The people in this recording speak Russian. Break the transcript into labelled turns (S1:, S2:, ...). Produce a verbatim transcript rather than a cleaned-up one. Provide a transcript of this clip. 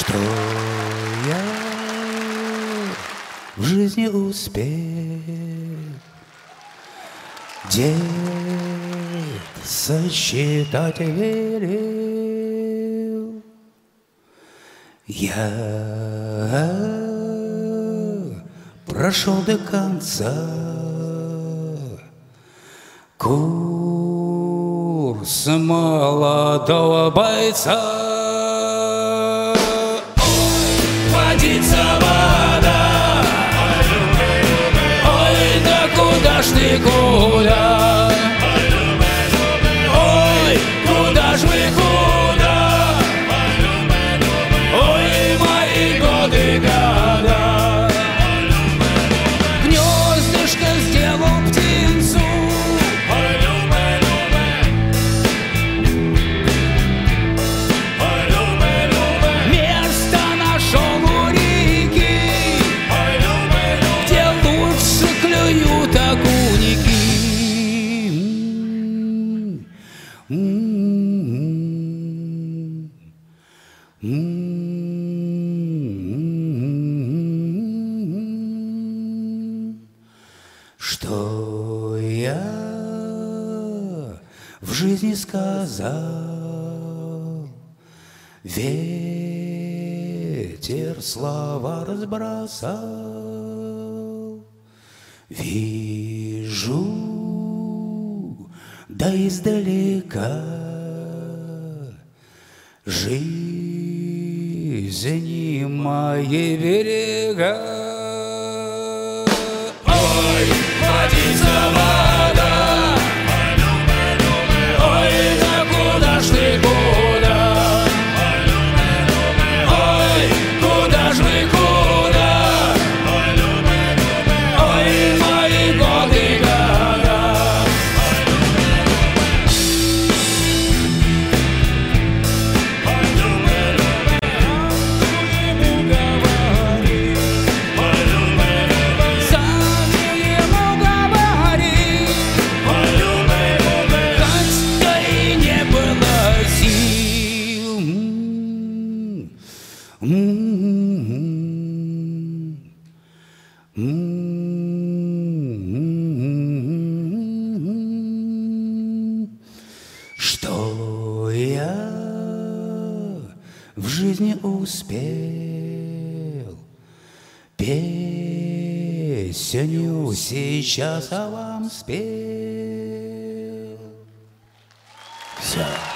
S1: Что я в жизни успел, дед сосчитать велел. Я прошел до конца курс молодого бойца. Водится вода, ой, да куда ж ты, куда? Ой, куда ж вы, куда? Ой, мои годы, года. Гнездышко сделал птицу, что я в жизни сказал, ветер слова разбросал. Вижу, да издалека жизни мои берега. Ой, водится вода, ой, да куда ж ты, куда? Ой, куда ж вы, куда? Ой, мои годы, года. Что я в жизни успел, песню сейчас я вам спел. Все.